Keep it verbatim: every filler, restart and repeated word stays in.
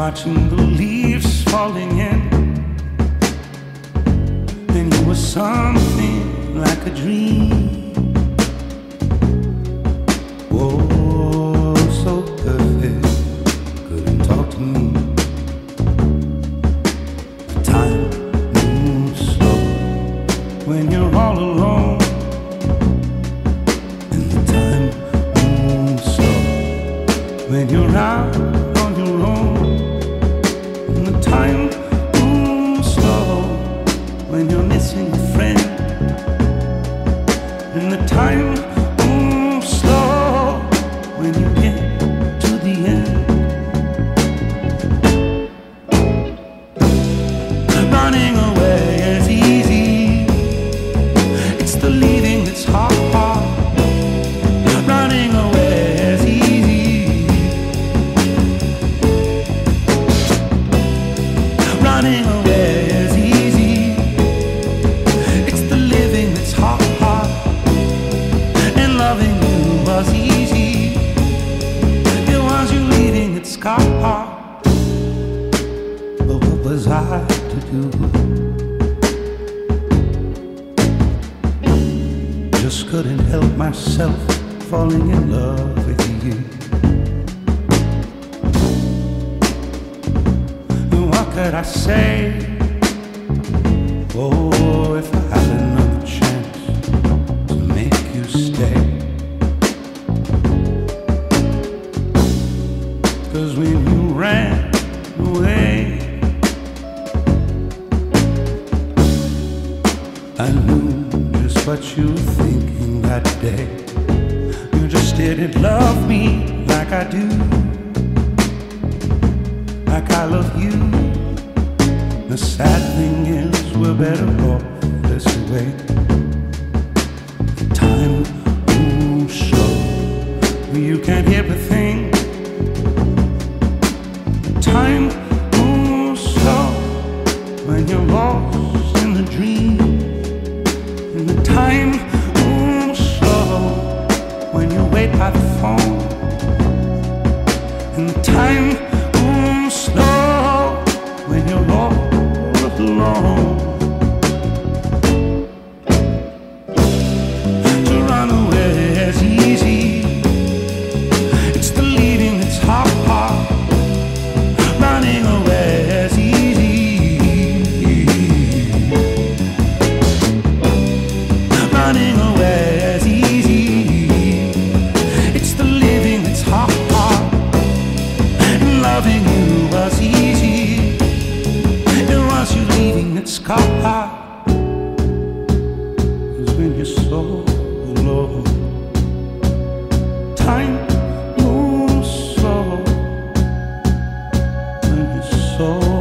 watching the leaves falling in, and you were something like a dream. Oh, so perfect, couldn't talk to me. The time moves slow when you're all alone, and the time moves slow when you're out on your own, and the time moves slow when you're missing a friend, and the time moves slow when you get to the end. Running away is easy, it's the leaving that's hard. Running away is easy, running away is easy, it's the living that's hard. And loving you was easy, it was you leaving that's scarred. But what was I to do? Just couldn't help myself falling in love with you. And what could I say? Oh, if I had another chance to make you stay. 'Cause when you ran away, I knew just what you were thinking that day. You just didn't love me like I do, like I love you. The sad thing is we're better off this way. Time moves slow, you can't hear a thing. Time moves slow when you're lost in the dream, and the time moves slow when you wait by the phone, and the time moves slow when you're all alone. To run away is easy, it's the leaving that's hard. Running away is easy, running away is easy, it's the living that's hard. And loving you was easy, it was you leaving that's scarred. 'Cause when you're so alone, time moves slow when you're so